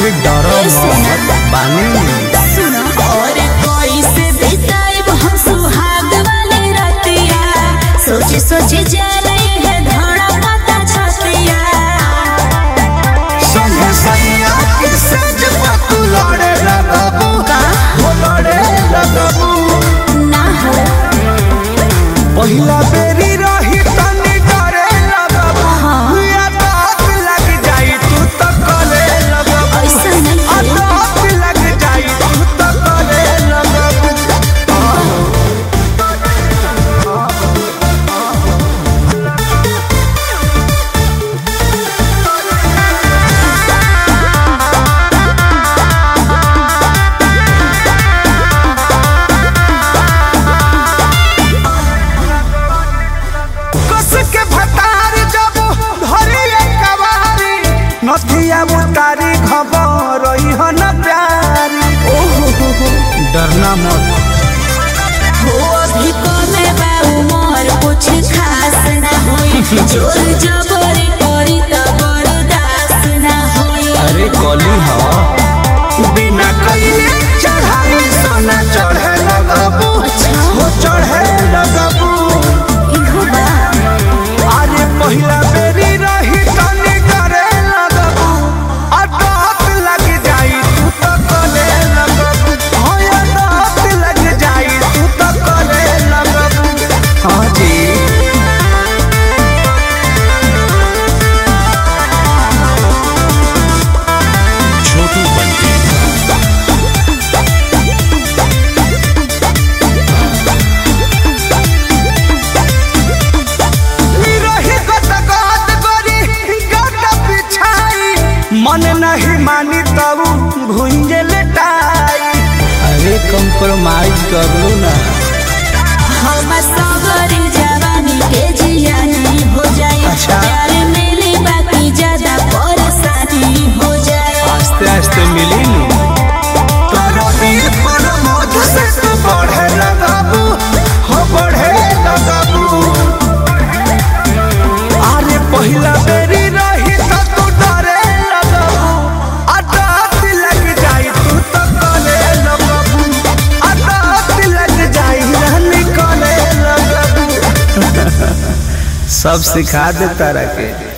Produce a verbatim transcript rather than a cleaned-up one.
अरे डरो मत बानी सुनो और कोई से बिताए हम सुहाग वाली रातिया सोचे सोचे जा रही है धड़कता छतिया संगे सैया के सज पतु लड़े लगबू का हो लड़े लगबू ना हो पहिला बेरी रही तनी डरे लगबू हाँ। या बात लग जाई तू तो करे लगबू ऐसा नहीं आ है। बात लग जाई तू तो करे लगबू कस के भतार जब धरी कवारी नथिया उतारी खबर रही हो न प्यारी डरना मत हो अभी कोने बा उमर कुछ खास ना होई जोर जबरी करी त बर्दाश्त ना होई अरे कली हो बिना कइले चढ़ाई सोना चढ़े लगबू अच्छा। हो चढ़े लगबू इहो बा अरे पहिला बेरी रही तनी करे लगबू आ दांत लग जाई तू तो करे लगबू हो या दांत लग जाई तू तो करे लगबू हाँ जी छोटू बंटी रही गत गत गोरी गत पिछाई मन नहीं मानी तब भुंजे लेटाई अरे कंप्रोमाइज कर लो ना हम सगरी जवानी के जियानी हो जाए अच्छा। प्यार मिली बाकी ज्यादा परेशानी हो जाए आस्ते आस्ते मिली नु तोरा दिल पर मौत से तू बढ़े लगबू हो बढ़े लगबू अरे पहिला बेरी रही त तू डरे लगबू आ दांत लग जाई तू तो करे लगबू आ दांत लग जाई रहनी करे लगबू सब सिखा दे तारा के